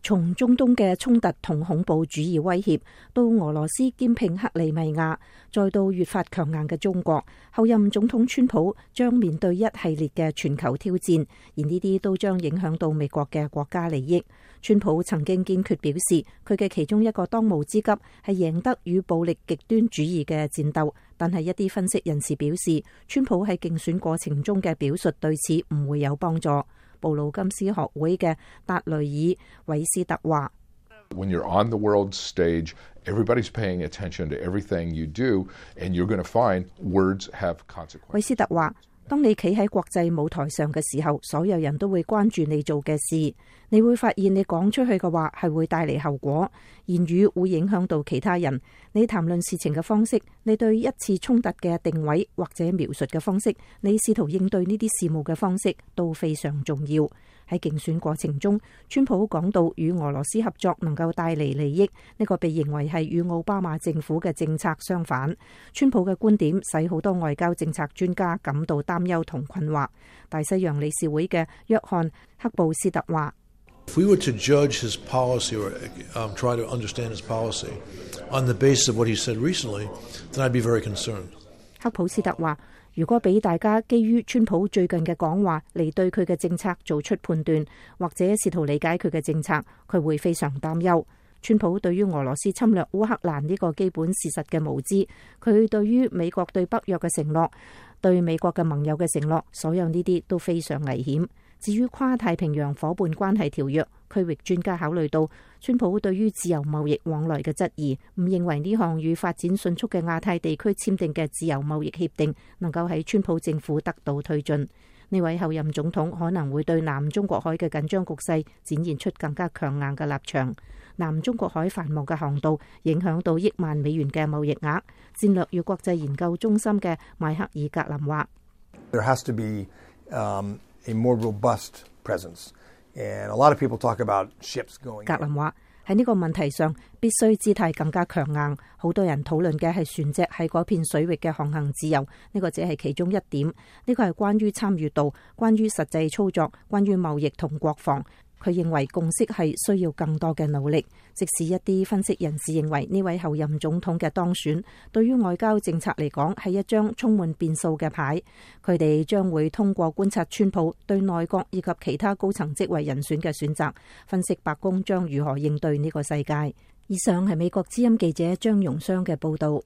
從中東嘅衝突同恐怖主義威脅，到俄羅斯兼併克里米亞，再到越發強硬嘅中國，後任總統川普將面對一系列嘅全球挑戰，而呢啲都將影響到美國嘅國家利益。川普曾經堅決表示，佢嘅其中一個當務之急係贏得與暴力極端主義嘅戰鬥，但係一啲分析人士表示，川普喺競選過程中嘅表述對此唔會有幫助。布魯金斯學會嘅達雷爾韋斯特話 ：When you're on the world stage, everybody's paying attention to everything you do, and you're going to find words have consequences. 韋斯特話：當你企喺國際舞台上嘅時候，所有人都會關注你做嘅事。你會發現你講出去嘅話係會帶嚟後果，言語會影響到其他人。你談論事情嘅方式，你對一次衝突嘅定位或者描述嘅方式，你試圖應對呢啲事務嘅方式都非常重要。喺競選過程中，川普講到與俄羅斯合作能夠帶嚟利益，呢個被認為係與奧巴馬政府嘅政策相反。川普嘅觀點使好多外交政策專家感到擔憂同困惑。大西洋理事會嘅約翰克布斯特話 ：If we were to judge his policy or try to understand his policy on the basis of what he said recently, then I'd be very concerned. 克普斯特話：如果俾大家基於川普最近嘅講話嚟對佢嘅政策做出判斷，或者試圖理解佢嘅政策，佢會非常擔憂。川普對於俄羅斯侵略烏克蘭呢個基本事實嘅無知，佢對於美國對北約嘅承諾，對美國嘅盟友嘅承諾，所有呢啲都非常危險。至於跨太平洋夥伴關係條約，區域專家考慮到川普對於自由貿易往來嘅質疑，唔認為呢項與發展迅速嘅亞太地區簽訂嘅自由貿易協定能夠喺川普政府得到推進。呢位後任總統可能會對南中國海嘅緊張局勢展現出更加強硬嘅立場。南中國海繁忙嘅航道影響到億萬美元嘅貿易額。戰略與國際研究中心嘅邁克爾格林話 ：There has to be a more robust presence, and a lot of people talk about ships going. 格林話：喺呢個問題上，必須姿態更加強硬。好多人討論嘅係船隻喺嗰片水域嘅航行自由，呢個只係其中一點。呢個係關於參與度，關於實際操作，關於貿易同國防。佢認為共識係需要更多嘅努力，即使一啲分析人士認為呢位後任總統嘅當選對於外交政策嚟講係一張充滿變數嘅牌，佢哋將會通過觀察川普對內閣以及其他高層職位人選嘅選擇，分析白宮將如何應對呢個世界。以上係美國之音記者張容湘嘅報導。